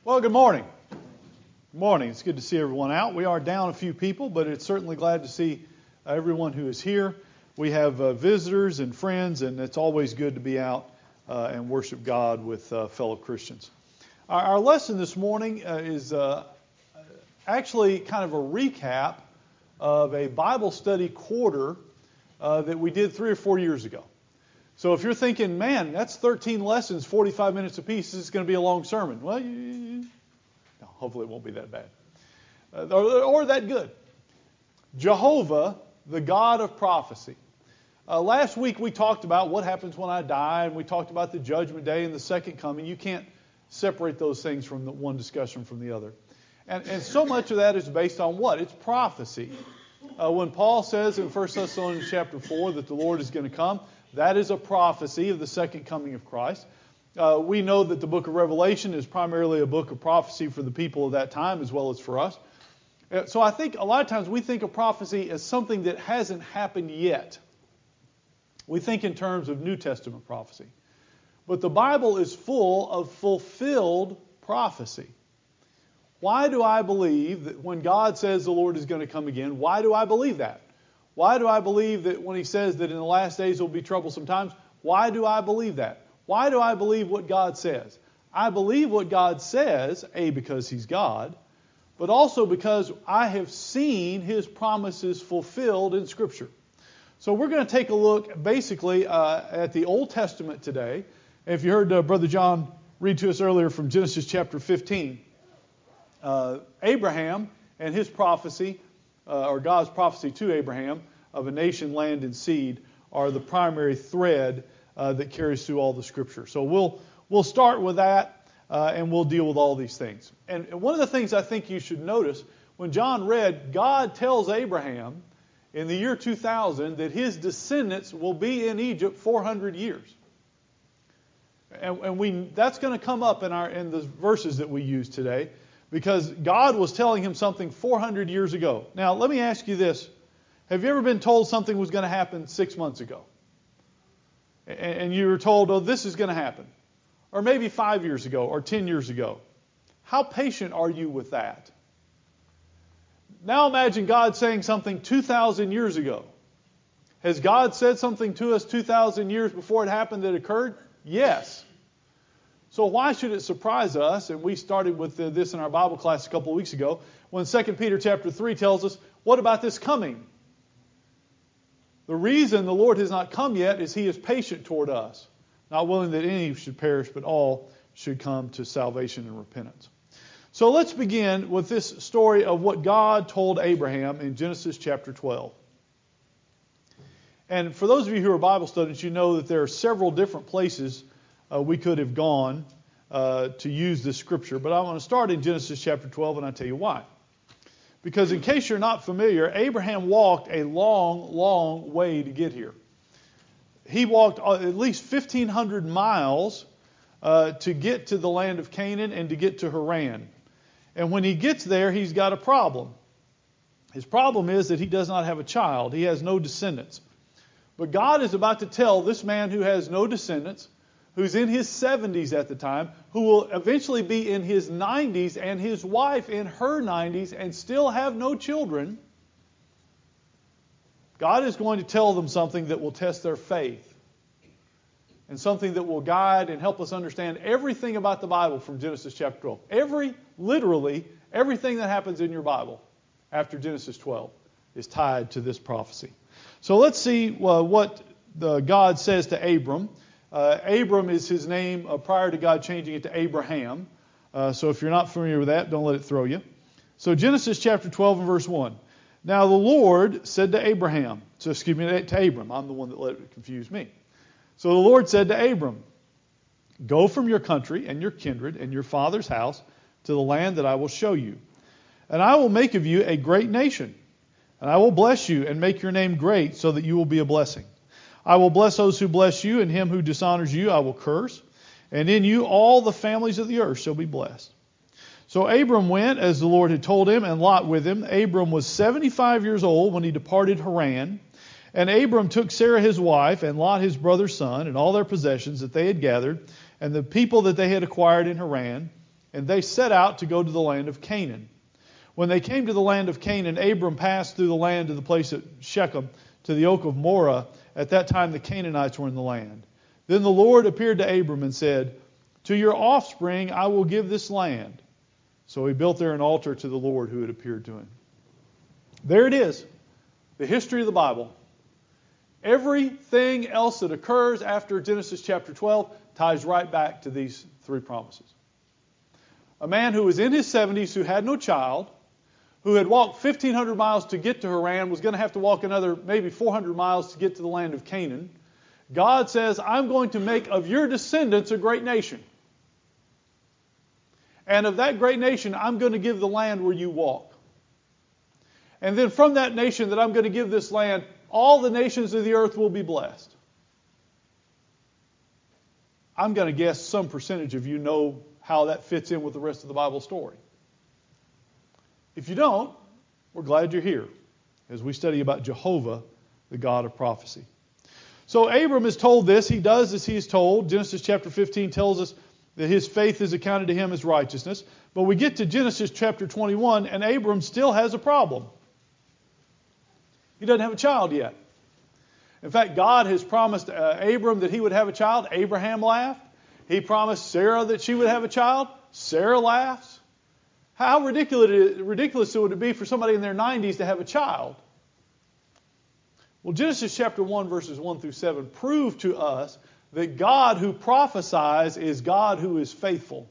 Well, good morning. Good morning. It's good to see everyone out. We are down a few people, but it's certainly glad to see everyone who is here. We have visitors and friends, and it's always good to be out and worship God with fellow Christians. Our lesson this morning is actually kind of a recap of a Bible study quarter that we did 3 or 4 years ago. So if you're thinking, man, that's 13 lessons, 45 minutes apiece, this is going to be a long sermon. Well, no, hopefully it won't be that bad. Or that good. Jehovah, the God of prophecy. Last week we talked about what happens when I die, and we talked about the judgment day and the second coming. You can't separate those things from the one discussion from the other. And so much of that is based on what? It's prophecy. When Paul says in 1 Thessalonians chapter 4 that the Lord is going to come, that is a prophecy of the second coming of Christ. We know that the book of Revelation is primarily a book of prophecy for the people of that time as well as for us. So I think a lot of times we think of prophecy as something that hasn't happened yet. We think in terms of New Testament prophecy. But the Bible is full of fulfilled prophecy. Why do I believe that when God says the Lord is going to come again, why do I believe that? Why do I believe that when He says that in the last days there will be troublesome times, why do I believe that? Why do I believe what God says? I believe what God says, A, because He's God, but also because I have seen His promises fulfilled in Scripture. So we're going to take a look basically at the Old Testament today. If you heard Brother John read to us earlier from Genesis chapter 15, Abraham and his prophecy, or God's prophecy to Abraham of a nation, land, and seed are the primary thread that carries through all the Scripture. So we'll start with that, and we'll deal with all these things. And one of the things I think you should notice, when John read, God tells Abraham in the year 2000 that his descendants will be in Egypt 400 years. And that's going to come up in the verses that we use today, because God was telling him something 400 years ago. Now, let me ask you this. Have you ever been told something was going to happen 6 months ago? And you were told, oh, this is going to happen. Or maybe 5 years ago or 10 years ago. How patient are you with that? Now imagine God saying something 2,000 years ago. Has God said something to us 2,000 years before it happened that occurred? Yes. So why should it surprise us? And we started with this in our Bible class a couple of weeks ago, when 2 Peter chapter 3 tells us, what about this coming? The reason the Lord has not come yet is He is patient toward us, not willing that any should perish, but all should come to salvation and repentance. So let's begin with this story of what God told Abraham in Genesis chapter 12. And for those of you who are Bible students, you know that there are several different places we could have gone to use this scripture. But I want to start in Genesis chapter 12, and I'll tell you why. Because in case you're not familiar, Abraham walked a long, long way to get here. He walked at least 1,500 miles to get to the land of Canaan and to get to Haran. And when he gets there, he's got a problem. His problem is that he does not have a child. He has no descendants. But God is about to tell this man who has no descendants, who's in his 70s at the time, who will eventually be in his 90s, and his wife in her 90s, and still have no children. God is going to tell them something that will test their faith, and something that will guide and help us understand everything about the Bible from Genesis chapter 12. Literally, everything that happens in your Bible after Genesis 12 is tied to this prophecy. So let's see what God says to Abram. Abram is his name prior to God changing it to Abraham. So if you're not familiar with that, don't let it throw you. So Genesis chapter 12 and verse 1. Now the Lord said to Abraham, to Abram. I'm the one that let it confuse me. So the Lord said to Abram, go from your country and your kindred and your father's house to the land that I will show you. And I will make of you a great nation. And I will bless you and make your name great so that you will be a blessing. I will bless those who bless you, and him who dishonors you I will curse. And in you all the families of the earth shall be blessed. So Abram went as the Lord had told him, and Lot with him. Abram was 75 years old when he departed Haran. And Abram took Sarah his wife, and Lot his brother's son, and all their possessions that they had gathered, and the people that they had acquired in Haran, and they set out to go to the land of Canaan. When they came to the land of Canaan, Abram passed through the land to the place at Shechem, to the oak of Moreh. At that time the Canaanites were in the land. Then the Lord appeared to Abram and said, "To your offspring I will give this land." So he built there an altar to the Lord who had appeared to him. There it is, the history of the Bible. Everything else that occurs after Genesis chapter 12 ties right back to these three promises. A man who was in his 70s, who had no child, who had walked 1,500 miles to get to Haran, was going to have to walk another maybe 400 miles to get to the land of Canaan. God says, "I'm going to make of your descendants a great nation. And of that great nation, I'm going to give the land where you walk. And then from that nation that I'm going to give this land, all the nations of the earth will be blessed." I'm going to guess some percentage of you know how that fits in with the rest of the Bible story. If you don't, we're glad you're here as we study about Jehovah, the God of prophecy. So Abram is told this. He does as he is told. Genesis chapter 15 tells us that his faith is accounted to him as righteousness. But we get to Genesis chapter 21, and Abram still has a problem. He doesn't have a child yet. In fact, God has promised Abram that he would have a child. Abraham laughed. He promised Sarah that she would have a child. Sarah laughs. How ridiculous would it be for somebody in their 90s to have a child? Well, Genesis chapter 1, verses 1 through 7 prove to us that God who prophesies is God who is faithful.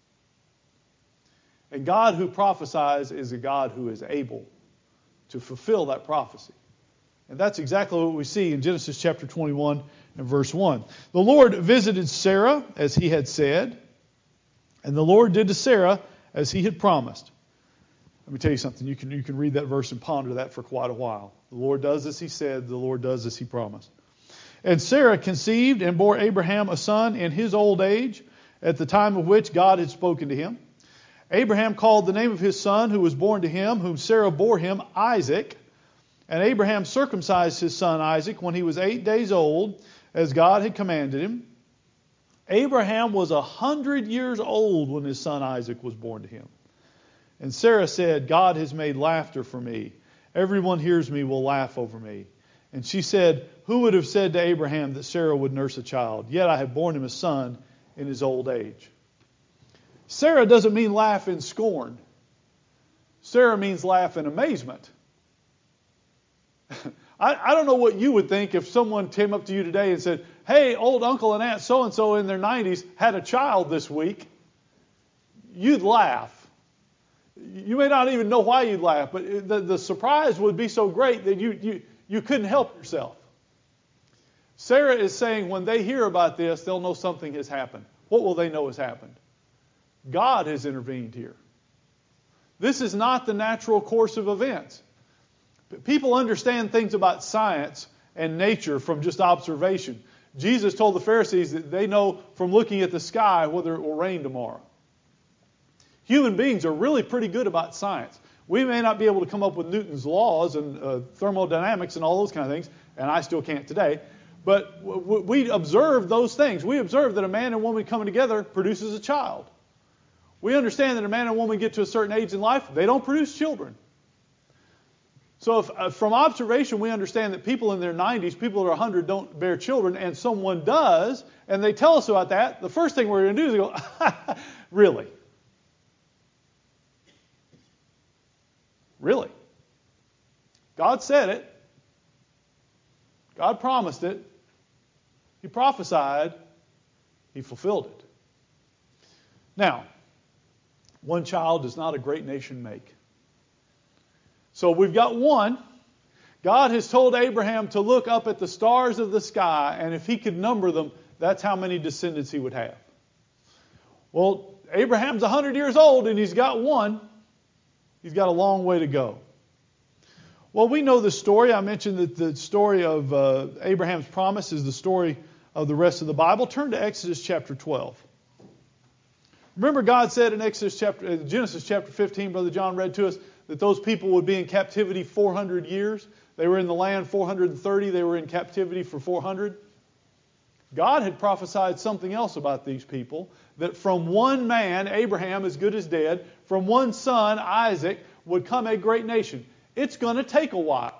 And God who prophesies is a God who is able to fulfill that prophecy. And that's exactly what we see in Genesis chapter 21 and verse 1. The Lord visited Sarah as he had said, and the Lord did to Sarah as he had promised. Let me tell you something. You can read that verse and ponder that for quite a while. The Lord does as he said. The Lord does as he promised. And Sarah conceived and bore Abraham a son in his old age, at the time of which God had spoken to him. Abraham called the name of his son who was born to him, whom Sarah bore him, Isaac. And Abraham circumcised his son Isaac when he was 8 days old, as God had commanded him. Abraham was 100 years old when his son Isaac was born to him. And Sarah said, "God has made laughter for me. Everyone hears me will laugh over me." And she said, "Who would have said to Abraham that Sarah would nurse a child? Yet I have borne him a son in his old age." Sarah doesn't mean laugh in scorn. Sarah means laugh in amazement. I don't know what you would think if someone came up to you today and said, "Hey, old uncle and aunt so-and-so in their 90s had a child this week." You'd laugh. You may not even know why you'd laugh, but the surprise would be so great that you couldn't help yourself. Sarah is saying when they hear about this, they'll know something has happened. What will they know has happened? God has intervened here. This is not the natural course of events. People understand things about science and nature from just observation. Jesus told the Pharisees that they know from looking at the sky whether it will rain tomorrow. Human beings are really pretty good about science. We may not be able to come up with Newton's laws and thermodynamics and all those kind of things, and I still can't today, but we observe those things. We observe that a man and woman coming together produces a child. We understand that a man and woman get to a certain age in life, they don't produce children. So from observation, we understand that people in their 90s, people that are 100 don't bear children, and someone does, and they tell us about that. The first thing we're going to do is go, really? Really? God said it. God promised it. He prophesied. He fulfilled it. Now, one child does not a great nation make. So we've got one. God has told Abraham to look up at the stars of the sky, and if he could number them, that's how many descendants he would have. Well, Abraham's 100 years old, and he's got one. He's got a long way to go. Well, we know the story. I mentioned that the story of Abraham's promise is the story of the rest of the Bible. Turn to Exodus chapter 12. Remember, God said in Genesis chapter 15, Brother John read to us, that those people would be in captivity 400 years. They were in the land 430. They were in captivity for 400. God had prophesied something else about these people, that from one man, Abraham, as good as dead, from one son, Isaac, would come a great nation. It's going to take a while.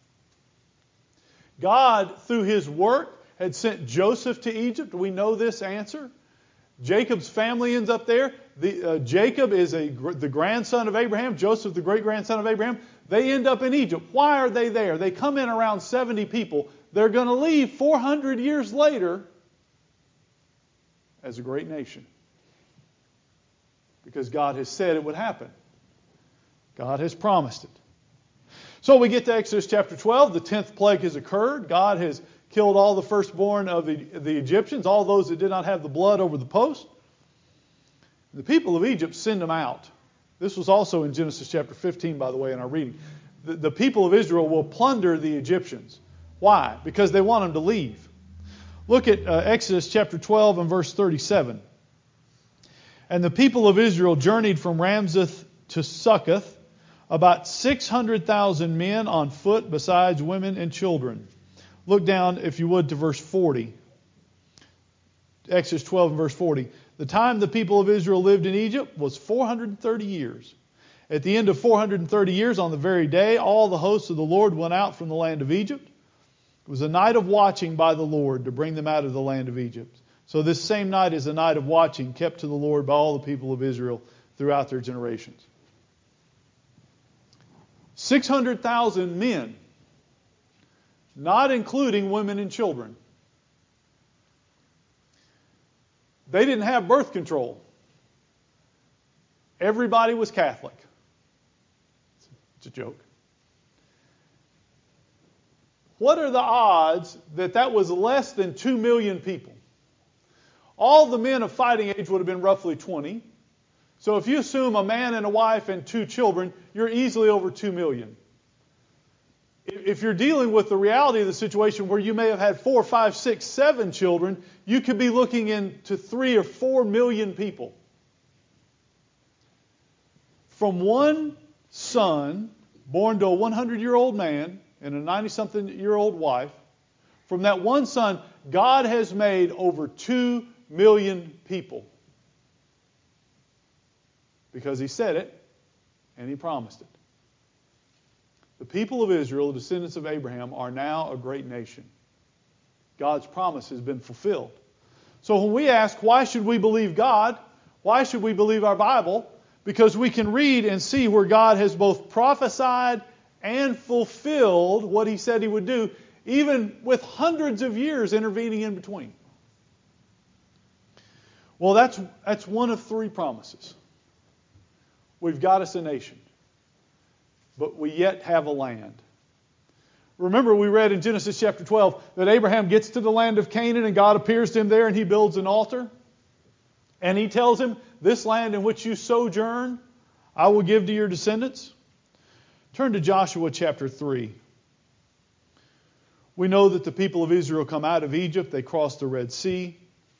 God, through His work, had sent Joseph to Egypt. We know this answer. Jacob's family ends up there. Jacob is the grandson of Abraham. Joseph, the great-grandson of Abraham. They end up in Egypt. Why are they there? They come in around 70 people. They're going to leave 400 years later as a great nation. Because God has said it would happen. God has promised it. So we get to Exodus chapter 12. The 10th plague has occurred. God has killed all the firstborn of the Egyptians, all those that did not have the blood over the post. The people of Egypt send them out. This was also in Genesis chapter 15, by the way, in our reading. The people of Israel will plunder the Egyptians. Why? Because they want them to leave. Look at Exodus chapter 12 and verse 37. And the people of Israel journeyed from Ramseth to Succoth, about 600,000 men on foot, besides women and children. Look down, if you would, to verse 40. Exodus 12 and verse 40. The time the people of Israel lived in Egypt was 430 years. At the end of 430 years, on the very day, all the hosts of the Lord went out from the land of Egypt. It was a night of watching by the Lord to bring them out of the land of Egypt. So this same night is a night of watching kept to the Lord by all the people of Israel throughout their generations. 600,000 men, not including women and children. They didn't have birth control. Everybody was Catholic. It's a joke. What are the odds that that was less than 2 million people? All the men of fighting age would have been roughly 20. So if you assume a man and a wife and 2 children, you're easily over 2 million. If you're dealing with the reality of the situation where you may have had 4, 5, 6, 7 children, you could be looking into 3 or 4 million people. From one son born to a 100-year-old man and a 90-something-year-old wife, from that one son, God has made over 2 million people. Because He said it, and He promised it. The people of Israel, the descendants of Abraham, are now a great nation. God's promise has been fulfilled. So when we ask, why should we believe God? Why should we believe our Bible? Because we can read and see where God has both prophesied and fulfilled what He said He would do, even with hundreds of years intervening in between. Well, that's one of 3 promises. We've got us a nation, but we yet have a land. Remember, we read in Genesis chapter 12 that Abraham gets to the land of Canaan and God appears to him there and He builds an altar. And He tells him, this land in which you sojourn, I will give to your descendants. Turn to Joshua chapter 3. We know that the people of Israel come out of Egypt. They cross the Red Sea.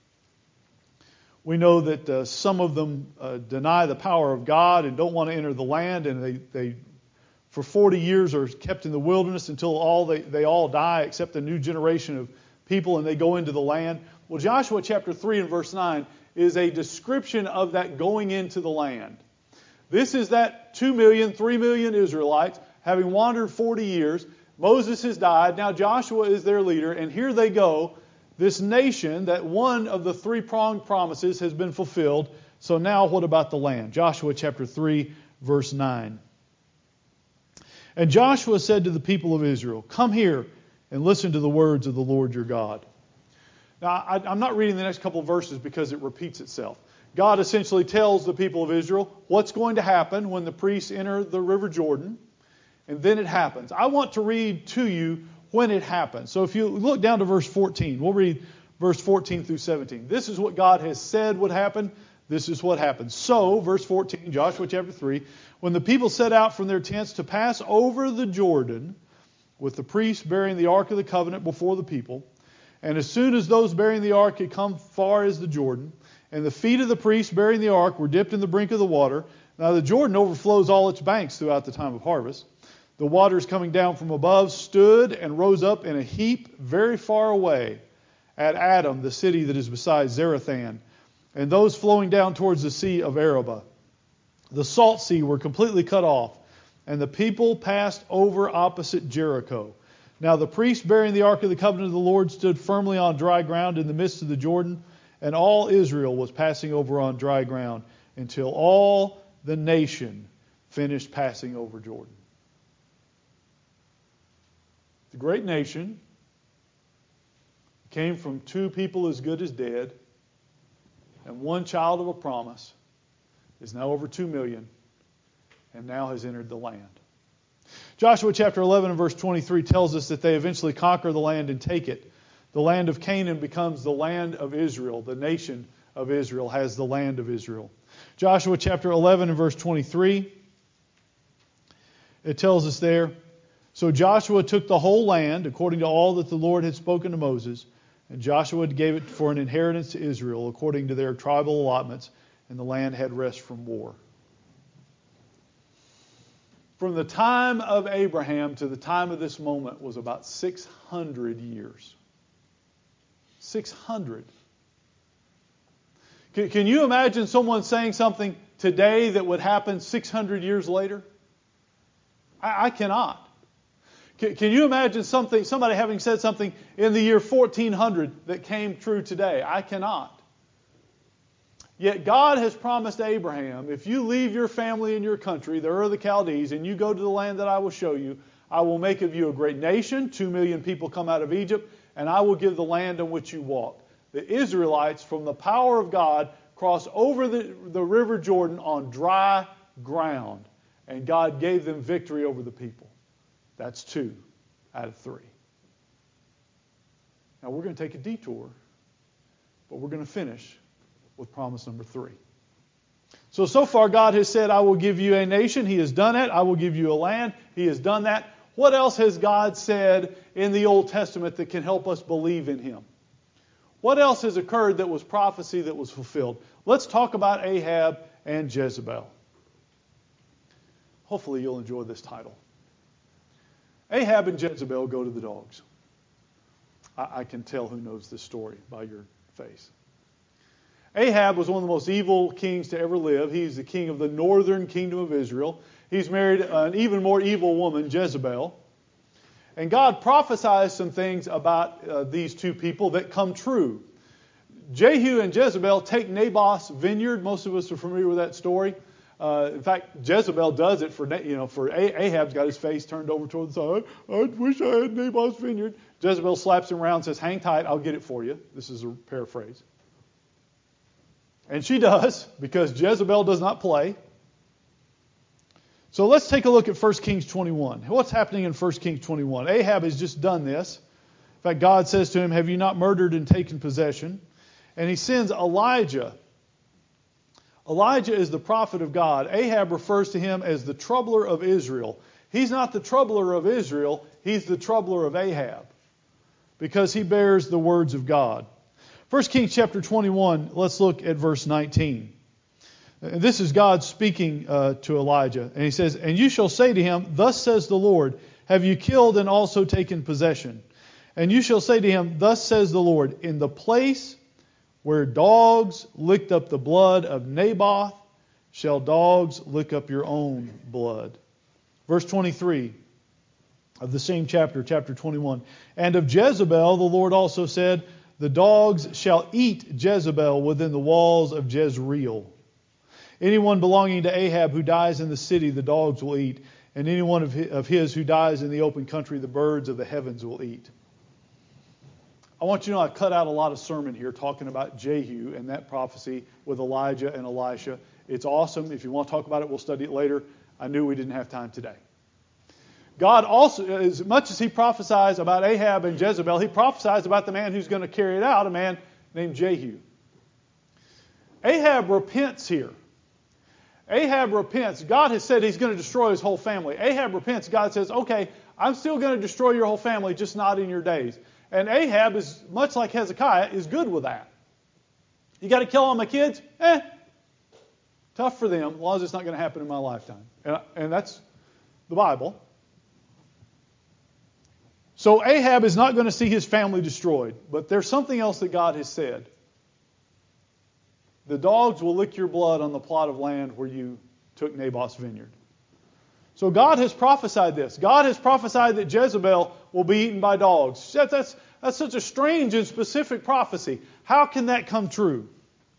We know that some of them deny the power of God and don't want to enter the land, and they for 40 years are kept in the wilderness until they all die except a new generation of people, and they go into the land. Well, Joshua chapter 3 and verse 9 is a description of that going into the land. This is that 2 million, 3 million Israelites having wandered 40 years. Moses has died. Now Joshua is their leader, and here they go. This nation, that one of the 3-pronged promises has been fulfilled. So now what about the land? Joshua chapter 3, verse 9. And Joshua said to the people of Israel, come here and listen to the words of the Lord your God. Now, I'm not reading the next couple of verses because it repeats itself. God essentially tells the people of Israel what's going to happen when the priests enter the river Jordan, and then it happens. I want to read to you when it happens. So if you look down to verse 14, we'll read verse 14 through 17. This is what God has said would happen. This is what happened. So, verse 14, Joshua chapter 3, when the people set out from their tents to pass over the Jordan, with the priests bearing the Ark of the Covenant before the people, and as soon as those bearing the ark had come far as the Jordan, and the feet of the priests bearing the ark were dipped in the brink of the water, now the Jordan overflows all its banks throughout the time of harvest. The waters coming down from above stood and rose up in a heap very far away at Adam, the city that is beside Zarethan, and those flowing down towards the sea of Arabah. The salt sea were completely cut off, and the people passed over opposite Jericho. Now the priest bearing the ark of the covenant of the Lord stood firmly on dry ground in the midst of the Jordan, and all Israel was passing over on dry ground until all the nation finished passing over Jordan. The great nation came from two people as good as dead, and one child of a promise is now over 2 million, and now has entered the land. Joshua chapter 11 and verse 23 tells us that they eventually conquer the land and take it. The land of Canaan becomes the land of Israel. The nation of Israel has the land of Israel. Joshua chapter 11 and verse 23, it tells us there, so Joshua took the whole land according to all that the Lord had spoken to Moses, and Joshua gave it for an inheritance to Israel according to their tribal allotments, and the land had rest from war. From the time of Abraham to the time of this moment was about 600 years. 600. Can you imagine someone saying something today that would happen 600 years later? I cannot. Can you imagine somebody having said something in the year 1400 that came true today? I cannot. Yet God has promised Abraham, if you leave your family and your country, the Ur of the Chaldees, and you go to the land that I will show you, I will make of you a great nation. 2 million people come out of Egypt, and I will give the land on which you walk. The Israelites, from the power of God, crossed over the river Jordan on dry ground, and God gave them victory over the people. That's 2 out of 3. Now we're going to take a detour, but we're going to finish with promise number 3. So far God has said, I will give you a nation. He has done it. I will give you a land. He has done that. What else has God said in the Old Testament that can help us believe in Him? What else has occurred that was prophecy that was fulfilled? Let's talk about Ahab and Jezebel. Hopefully you'll enjoy this title. Ahab and Jezebel go to the dogs. I can tell who knows this story by your face. Ahab was one of the most evil kings to ever live. He's the king of the northern kingdom of Israel. He's married an even more evil woman, Jezebel. And God prophesies some things about these two people that come true. Jehu and Jezebel take Naboth's vineyard. Most of us are familiar with that story. In fact, Jezebel does it for Ahab's got his face turned over toward the side. I wish I had Naboth's vineyard. Jezebel slaps him around and says, hang tight, I'll get it for you. This is a paraphrase. And she does, because Jezebel does not play. So let's take a look at 1 Kings 21. What's happening in 1 Kings 21? Ahab has just done this. In fact, God says to him, have you not murdered and taken possession? And he sends Elijah. Elijah is the prophet of God. Ahab refers to him as the troubler of Israel. He's not the troubler of Israel. He's the troubler of Ahab, because he bears the words of God. 1 Kings chapter 21, let's look at verse 19. This is God speaking to Elijah. And he says, and you shall say to him, thus says the Lord, have you killed and also taken possession? And you shall say to him, thus says the Lord, in the place where dogs licked up the blood of Naboth, shall dogs lick up your own blood. Verse 23 of the same chapter, chapter 21. And of Jezebel the Lord also said, the dogs shall eat Jezebel within the walls of Jezreel. Anyone belonging to Ahab who dies in the city, the dogs will eat. And anyone of his who dies in the open country, the birds of the heavens will eat. I want you to know I cut out a lot of sermon here talking about Jehu and that prophecy with Elijah and Elisha. It's awesome. If you want to talk about it, we'll study it later. I knew we didn't have time today. God also, as much as He prophesies about Ahab and Jezebel, He prophesies about the man who's going to carry it out, a man named Jehu. Ahab repents here. Ahab repents. God has said He's going to destroy his whole family. Ahab repents. God says, okay, I'm still going to destroy your whole family, just not in your days. And Ahab is, much like Hezekiah, is good with that. You got to kill all my kids? Tough for them, as long as it's not going to happen in my lifetime. And that's the Bible. So Ahab is not going to see his family destroyed. But there's something else that God has said. The dogs will lick your blood on the plot of land where you took Naboth's vineyard. So God has prophesied this. God has prophesied that Jezebel will be eaten by dogs. That's such a strange and specific prophecy. How can that come true?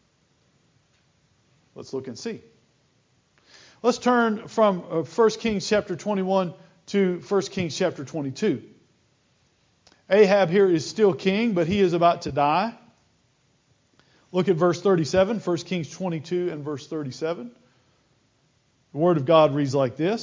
Let's look and see. Let's turn from 1 Kings chapter 21 to 1 Kings chapter 22. Ahab here is still king, but he is about to die. Look at verse 37, 1 Kings 22 and verse 37. The Word of God reads like this.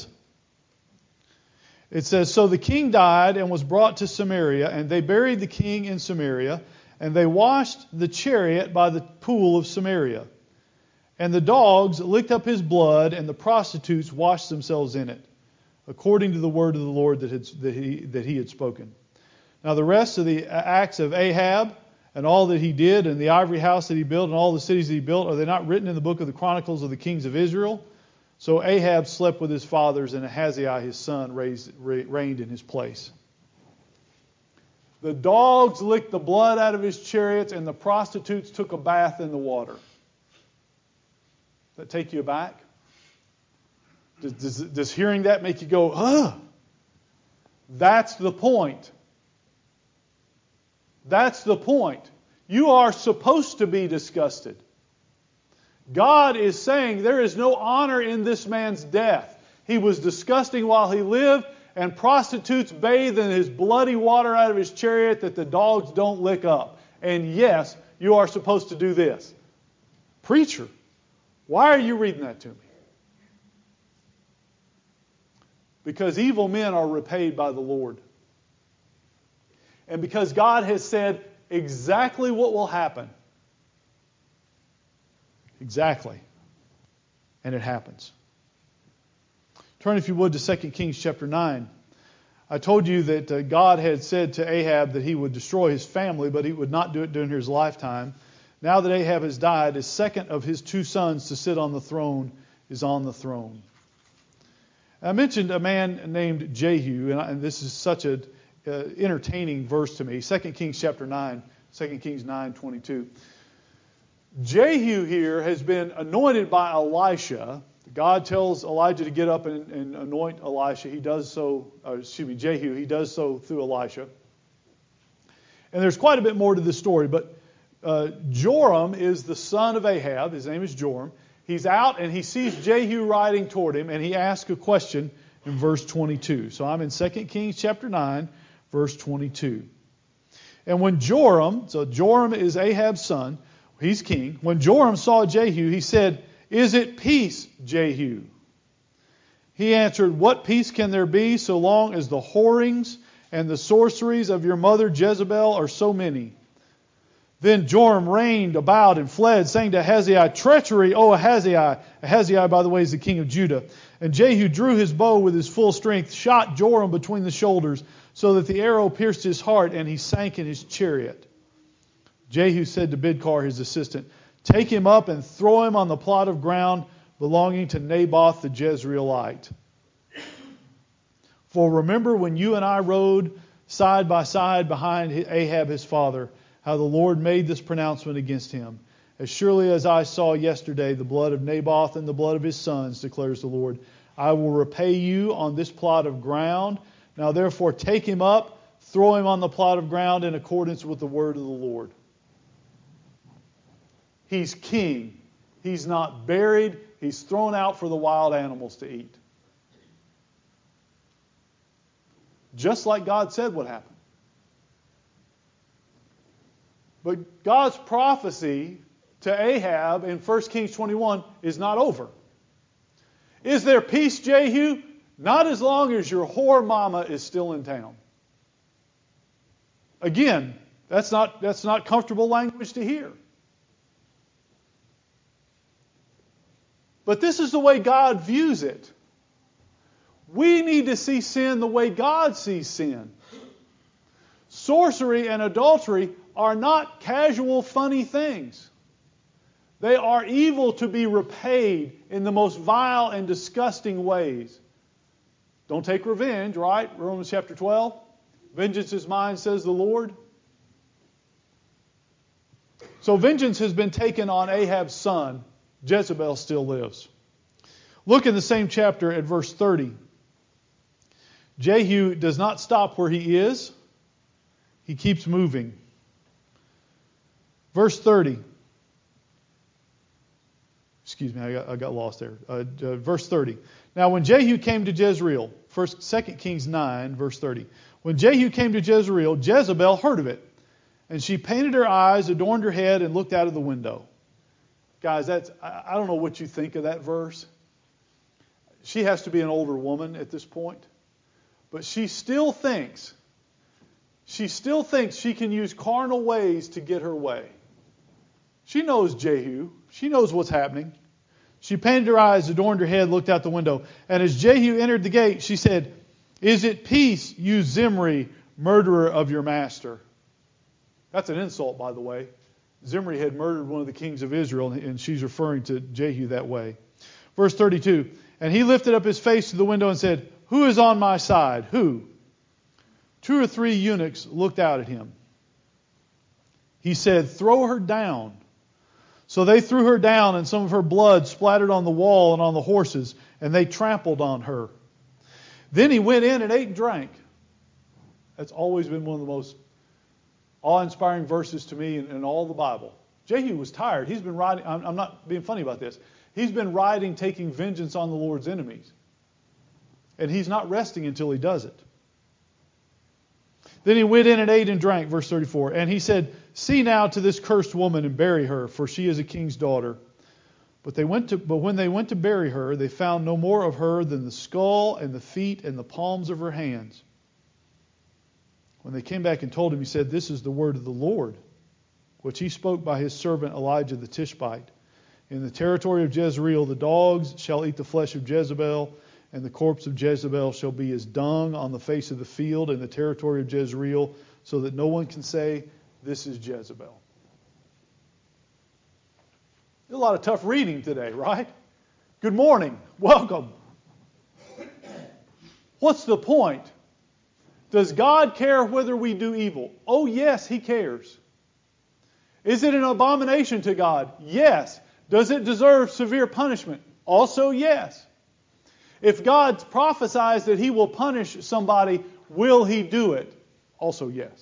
It says, So the king died and was brought to Samaria, and they buried the king in Samaria, and they washed the chariot by the pool of Samaria. And the dogs licked up his blood, and the prostitutes washed themselves in it, according to the word of the Lord that he had spoken. Now the rest of the acts of Ahab, and all that he did, and the ivory house that he built, and all the cities that he built, are they not written in the book of the Chronicles of the Kings of Israel? So Ahab slept with his fathers, and Ahaziah his son reigned in his place. The dogs licked the blood out of his chariots, and the prostitutes took a bath in the water. Does that take you aback? Does hearing that make you go, ugh? That's the point. That's the point. You are supposed to be disgusted. God is saying there is no honor in this man's death. He was disgusting while he lived, and prostitutes bathe in his bloody water out of his chariot that the dogs don't lick up. And yes, you are supposed to do this. Preacher, why are you reading that to me? Because evil men are repaid by the Lord. And because God has said exactly what will happen. Exactly. And it happens. Turn, if you would, to 2 Kings chapter 9. I told you that God had said to Ahab that he would destroy his family, but he would not do it during his lifetime. Now that Ahab has died, his second of his two sons to sit on the throne is on the throne. I mentioned a man named Jehu, and this is such an entertaining verse to me. 2 Kings chapter 9, 2 Kings 9:22. Jehu here has been anointed by Elisha. God tells Elijah to get up and anoint Elisha. He does so, Jehu. He does so through Elisha. And there's quite a bit more to this story, but Joram is the son of Ahab. His name is Joram. He's out and he sees Jehu riding toward him, and he asks a question in verse 22. So I'm in 2 Kings chapter 9, verse 22. And when Joram, so Joram is Ahab's son, he's king. When Joram saw Jehu, he said, "Is it peace, Jehu?" He answered, "What peace can there be so long as the whorings and the sorceries of your mother Jezebel are so many?" Then Joram reigned about and fled, saying to Ahaziah, "Treachery, O Ahaziah." Ahaziah, by the way, is the king of Judah. And Jehu drew his bow with his full strength, shot Joram between the shoulders, so that the arrow pierced his heart, and he sank in his chariot. Jehu said to Bidkar, his assistant, "Take him up and throw him on the plot of ground belonging to Naboth the Jezreelite. For remember when you and I rode side by side behind Ahab his father, how the Lord made this pronouncement against him. As surely as I saw yesterday the blood of Naboth and the blood of his sons, declares the Lord, I will repay you on this plot of ground. Now therefore take him up, throw him on the plot of ground in accordance with the word of the Lord." He's king. He's not buried. He's thrown out for the wild animals to eat. Just like God said would happen. But God's prophecy to Ahab in 1 Kings 21 is not over. Is there peace, Jehu? Not as long as your whore mama is still in town. Again, that's not comfortable language to hear. But this is the way God views it. We need to see sin the way God sees sin. Sorcery and adultery are not casual, funny things. They are evil to be repaid in the most vile and disgusting ways. Don't take revenge, right? Romans chapter 12. Vengeance is mine, says the Lord. So vengeance has been taken on Ahab's son. Jezebel still lives. Look in the same chapter at verse 30. Jehu does not stop where he is. He keeps moving. Verse 30. Excuse me, I got lost there. Verse 30. Now when Jehu came to Jezreel, 2 Kings 9, verse 30. When Jehu came to Jezreel, Jezebel heard of it. And she painted her eyes, adorned her head, and looked out of the window. Guys, I don't know what you think of that verse. She has to be an older woman at this point. But she still thinks she can use carnal ways to get her way. She knows Jehu. She knows what's happening. She painted her eyes, adorned her head, looked out the window. And as Jehu entered the gate, she said, "Is it peace, you Zimri, murderer of your master?" That's an insult, by the way. Zimri had murdered one of the kings of Israel, and she's referring to Jehu that way. Verse 32, and he lifted up his face to the window and said, "Who is on my side?" Who? 2 or 3 eunuchs looked out at him. He said, "Throw her down." So they threw her down, and some of her blood splattered on the wall and on the horses, and they trampled on her. Then he went in and ate and drank. That's always been one of the most awe-inspiring verses to me in all the Bible. Jehu was tired. He's been riding. I'm not being funny about this. He's been riding, taking vengeance on the Lord's enemies. And he's not resting until he does it. Then he went in and ate and drank, verse 34. And he said, "See now to this cursed woman and bury her, for she is a king's daughter." But when they went to bury her, they found no more of her than the skull and the feet and the palms of her hands. When they came back and told him, he said, "This is the word of the Lord, which he spoke by his servant Elijah the Tishbite. In the territory of Jezreel, the dogs shall eat the flesh of Jezebel, and the corpse of Jezebel shall be as dung on the face of the field in the territory of Jezreel, so that no one can say, 'This is Jezebel.'" A lot of tough reading today, right? Good morning. Welcome. What's the point? Does God care whether we do evil? Oh, yes, He cares. Is it an abomination to God? Yes. Does it deserve severe punishment? Also, yes. If God prophesies that He will punish somebody, will He do it? Also, yes.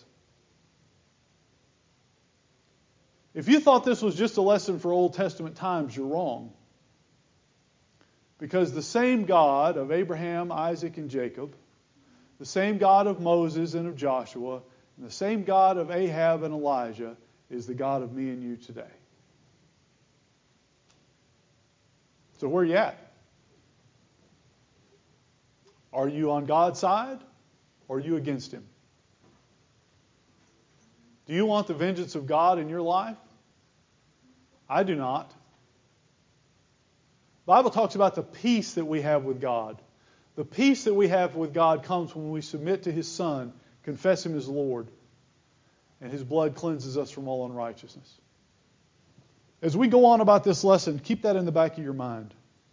If you thought this was just a lesson for Old Testament times, you're wrong. Because the same God of Abraham, Isaac, and Jacob, the same God of Moses and of Joshua, and the same God of Ahab and Elijah is the God of me and you today. So where are you at? Are you on God's side or are you against Him? Do you want the vengeance of God in your life? I do not. The Bible talks about the peace that we have with God. The peace that we have with God comes when we submit to His Son, confess Him as Lord, and His blood cleanses us from all unrighteousness. As we go on about this lesson, keep that in the back of your mind.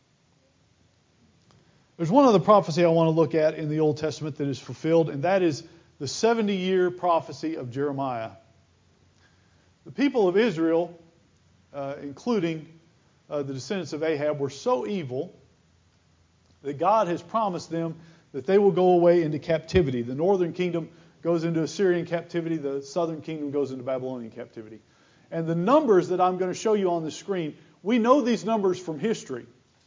There's one other prophecy I want to look at in the Old Testament that is fulfilled, and that is the 70-year prophecy of Jeremiah. The people of Israel, including the descendants of Ahab, were so evil that God has promised them that they will go away into captivity. The northern kingdom goes into Assyrian captivity. The southern kingdom goes into Babylonian captivity. And the numbers that I'm going to show you on the screen, we know these numbers from history.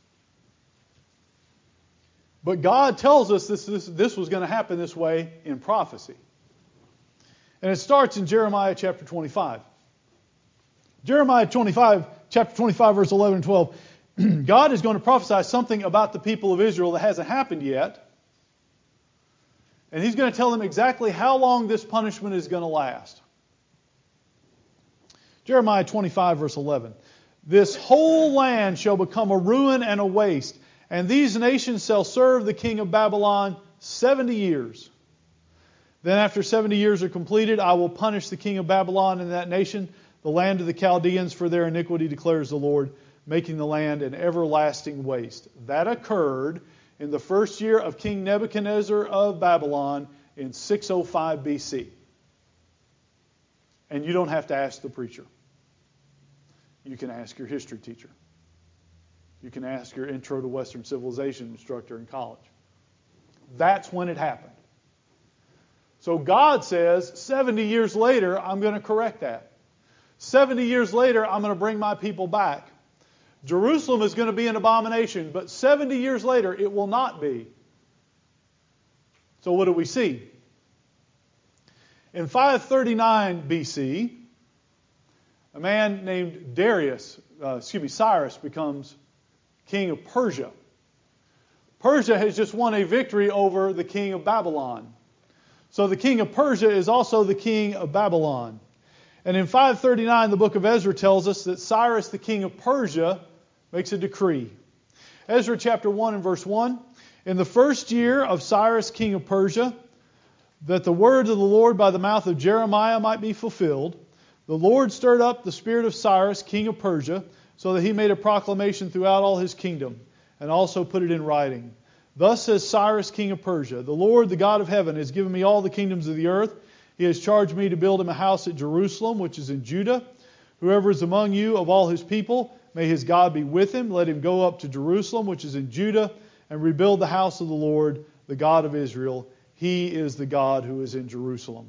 But God tells us this was going to happen this way in prophecy. And it starts in Jeremiah chapter 25. Jeremiah chapter 25, verse 11 and 12. God is going to prophesy something about the people of Israel that hasn't happened yet. And He's going to tell them exactly how long this punishment is going to last. Jeremiah 25, verse 11. "This whole land shall become a ruin and a waste, and these nations shall serve the king of Babylon 70 years. Then after 70 years are completed, I will punish the king of Babylon and that nation, the land of the Chaldeans, for their iniquity, declares the Lord, making the land an everlasting waste." That occurred in the first year of King Nebuchadnezzar of Babylon in 605 BC. And you don't have to ask the preacher. You can ask your history teacher. You can ask your Intro to Western Civilization instructor in college. That's when it happened. So God says, 70 years later, I'm going to correct that. 70 years later, I'm going to bring my people back. Jerusalem is going to be an abomination, but 70 years later, it will not be. So what do we see? In 539 BC, a man named Cyrus becomes king of Persia. Persia has just won a victory over the king of Babylon. So the king of Persia is also the king of Babylon. And in 539, the book of Ezra tells us that Cyrus, the king of Persia, makes a decree. Ezra chapter 1 and verse 1. In the first year of Cyrus, king of Persia, that the word of the Lord by the mouth of Jeremiah might be fulfilled, the Lord stirred up the spirit of Cyrus, king of Persia, so that he made a proclamation throughout all his kingdom, and also put it in writing. Thus says Cyrus, king of Persia, the Lord, the God of heaven, has given me all the kingdoms of the earth. He has charged me to build him a house at Jerusalem, which is in Judah. Whoever is among you of all his people, may his God be with him. Let him go up to Jerusalem, which is in Judah, and rebuild the house of the Lord, the God of Israel. He is the God who is in Jerusalem.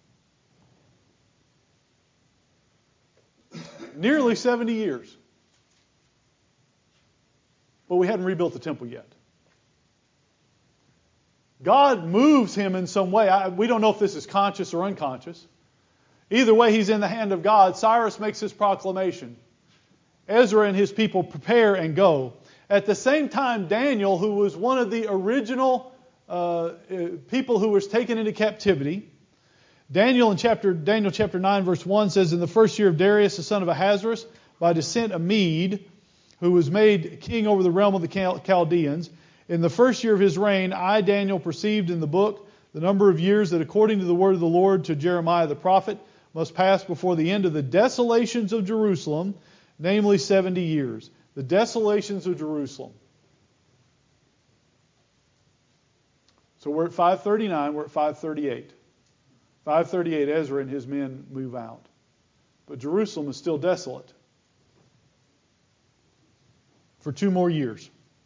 Nearly 70 years. But we hadn't rebuilt the temple yet. God moves him in some way. We don't know if this is conscious or unconscious. Either way, he's in the hand of God. Cyrus makes his proclamation. Ezra and his people prepare and go. At the same time, Daniel, who was one of the original people who was taken into captivity, Daniel chapter 9, verse 1 says, in the first year of Darius, the son of Ahasuerus, by descent a Mede, who was made king over the realm of the Chaldeans, in the first year of his reign, I, Daniel, perceived in the book the number of years that according to the word of the Lord to Jeremiah the prophet must pass before the end of the desolations of Jerusalem, namely 70 years. The desolations of Jerusalem. So we're at 539, we're at 538. 538, Ezra and his men move out. But Jerusalem is still desolate for 2 more years.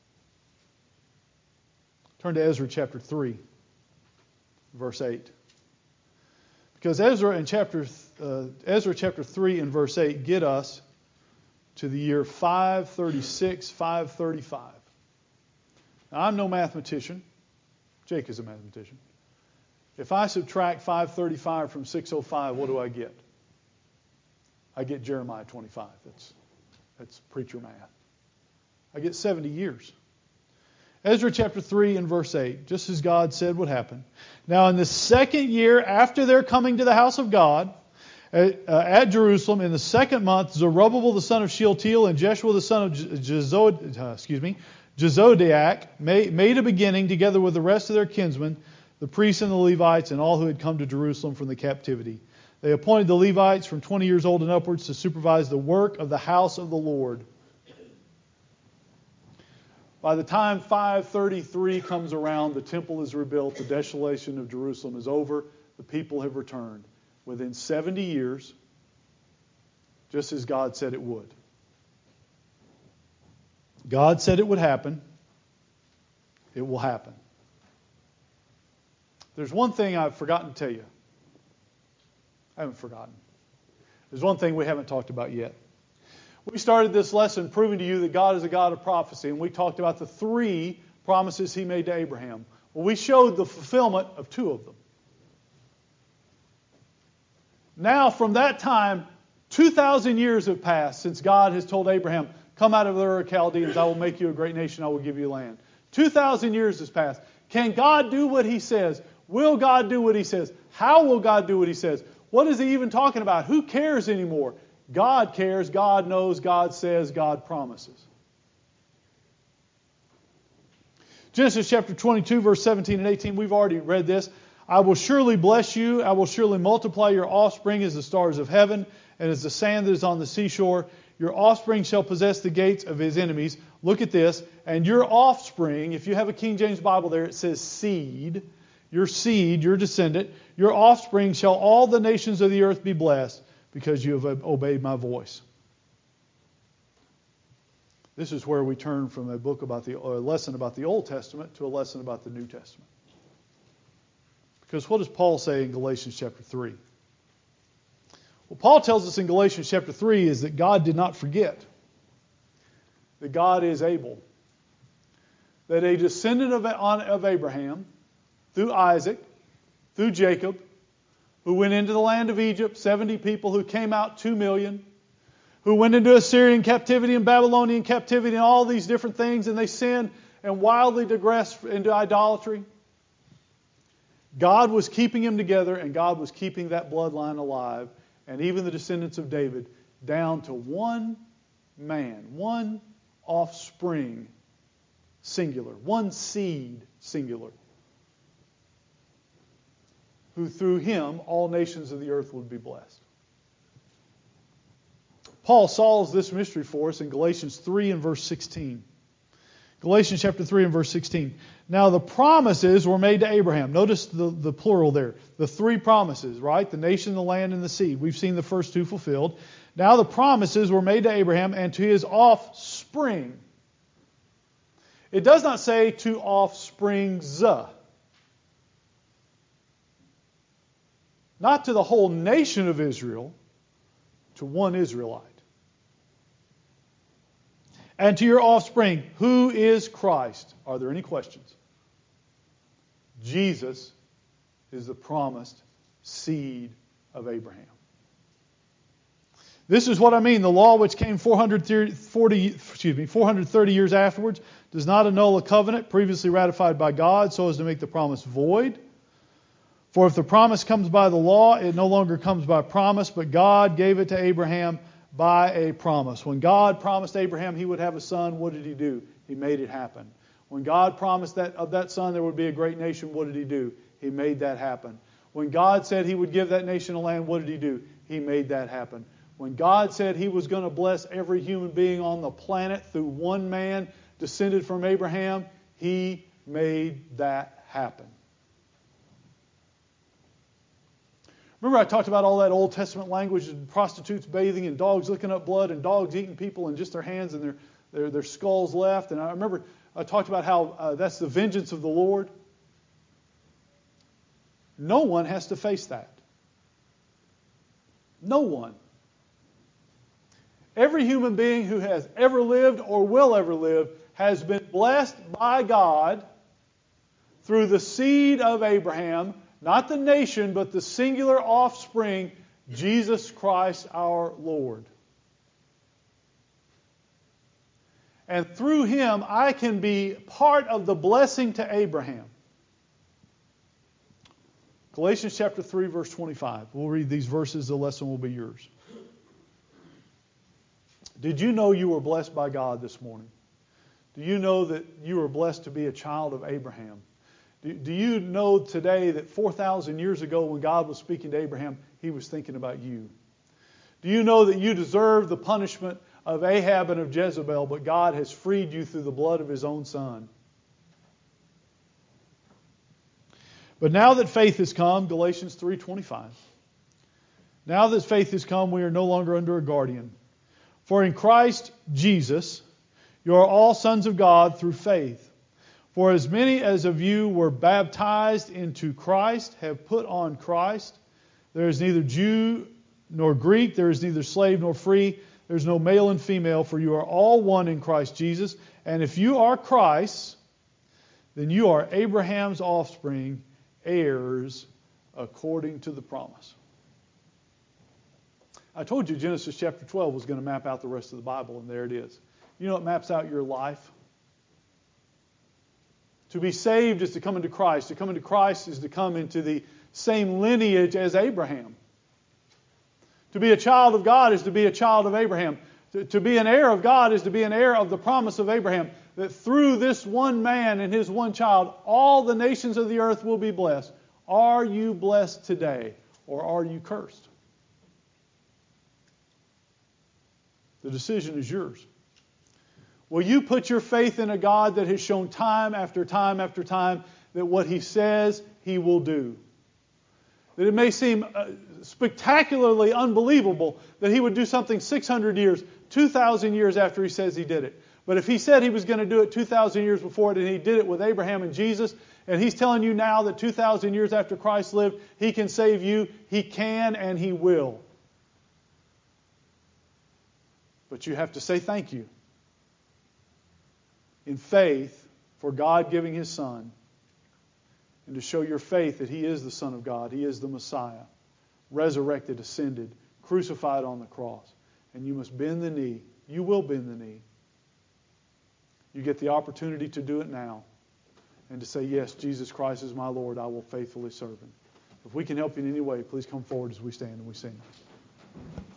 Turn to Ezra chapter 3, verse 8. Because Ezra chapter 3 and verse 8 get us to the year 536, 535. Now, I'm no mathematician. Jake is a mathematician. If I subtract 535 from 605, what do I get? I get Jeremiah 25. That's preacher math. I get 70 years. Ezra chapter 3 and verse 8, just as God said would happen. Now in the second year after their coming to the house of God, at Jerusalem, in the second month, Zerubbabel the son of Shealtiel and Jeshua the son of Jozadiac made a beginning together with the rest of their kinsmen, the priests and the Levites, and all who had come to Jerusalem from the captivity. They appointed the Levites from 20 years old and upwards to supervise the work of the house of the Lord. By the time 533 comes around, the temple is rebuilt, the desolation of Jerusalem is over, the people have returned. Within 70 years, just as God said it would. God said it would happen. It will happen. There's one thing I've forgotten to tell you. I haven't forgotten. There's one thing we haven't talked about yet. We started this lesson proving to you that God is a God of prophecy, and we talked about the 3 promises He made to Abraham. Well, we showed the fulfillment of 2 of them. Now, from that time, 2,000 years have passed since God has told Abraham, come out of the Ur of Chaldeans, I will make you a great nation, I will give you land. 2,000 years has passed. Can God do what He says? Will God do what He says? How will God do what He says? What is He even talking about? Who cares anymore? God cares, God knows, God says, God promises. Genesis chapter 22, verse 17 and 18, we've already read this. I will surely bless you, I will surely multiply your offspring as the stars of heaven, and as the sand that is on the seashore. Your offspring shall possess the gates of his enemies. Look at this. And your offspring, if you have a King James Bible there, it says seed. your seed, your descendant, your offspring, shall all the nations of the earth be blessed, because you have obeyed my voice. This is where we turn from a lesson about the Old Testament to a lesson about the New Testament. Because what does Paul say in Galatians chapter 3? What Paul tells us in Galatians chapter 3 is that God did not forget. That God is able. That a descendant of Abraham, through Isaac, through Jacob, who went into the land of Egypt, 70 people, who came out 2 million, who went into Assyrian captivity and Babylonian captivity and all these different things, and they sinned and wildly digressed into idolatry. God was keeping them together, and God was keeping that bloodline alive, and even the descendants of David, down to one man, one offspring, singular, one seed, singular, who through him all nations of the earth would be blessed. Paul solves this mystery for us in Galatians 3 and verse 16. Galatians chapter 3 and verse 16. Now the promises were made to Abraham. Notice the plural there. The three promises, right? The nation, the land, and the seed. We've seen the first two fulfilled. Now the promises were made to Abraham and to his offspring. It does not say to offsprings. Not to the whole nation of Israel, to one Israelite. And to your offspring, who is Christ? Are there any questions? Jesus is the promised seed of Abraham. This is what I mean. The law which came 430 years afterwards does not annul a covenant previously ratified by God so as to make the promise void. For if the promise comes by the law, it no longer comes by promise, but God gave it to Abraham by a promise. When God promised Abraham he would have a son, what did he do? He made it happen. When God promised that of that son there would be a great nation, what did he do? He made that happen. When God said he would give that nation a land, what did he do? He made that happen. When God said he was going to bless every human being on the planet through one man descended from Abraham, he made that happen. Remember I talked about all that Old Testament language and prostitutes bathing and dogs licking up blood and dogs eating people and just their hands and their skulls left. And I remember I talked about how that's the vengeance of the Lord. No one has to face that. No one. Every human being who has ever lived or will ever live has been blessed by God through the seed of Abraham, not the nation, but the singular offspring, Jesus Christ our Lord. And through him, I can be part of the blessing to Abraham. Galatians chapter 3, verse 25. We'll read these verses. The lesson will be yours. Did you know you were blessed by God this morning? Do you know that you were blessed to be a child of Abraham? Do you know today that 4,000 years ago when God was speaking to Abraham, he was thinking about you? Do you know that you deserve the punishment of Ahab and of Jezebel, but God has freed you through the blood of his own Son? But now that faith has come, Galatians 3:25. Now that faith has come, we are no longer under a guardian. For in Christ Jesus, you are all sons of God through faith. For as many as of you were baptized into Christ have put on Christ. There is neither Jew nor Greek, there is neither slave nor free, there is no male and female, for you are all one in Christ Jesus. And if you are Christ's, then you are Abraham's offspring, heirs according to the promise. I told you Genesis chapter 12 was going to map out the rest of the Bible, and there it is. You know it maps out your life? To be saved is to come into Christ. To come into Christ is to come into the same lineage as Abraham. To be a child of God is to be a child of Abraham. To be an heir of God is to be an heir of the promise of Abraham. That through this one man and his one child, all the nations of the earth will be blessed. Are you blessed today, or are you cursed? The decision is yours. Will you put your faith in a God that has shown time after time after time that what he says He will do. That it may seem spectacularly unbelievable that He would do something 600 years, 2,000 years after He says He did it. But if He said He was going to do it 2,000 years before it, and He did it with Abraham and Jesus, and He's telling you now that 2,000 years after Christ lived, He can save you, He can and He will. But you have to say thank you in faith for God giving His Son, and to show your faith that He is the Son of God, He is the Messiah, resurrected, ascended, crucified on the cross. And you must bend the knee. You will bend the knee. You get the opportunity to do it now and to say, yes, Jesus Christ is my Lord. I will faithfully serve Him. If we can help you in any way, please come forward as we stand and we sing.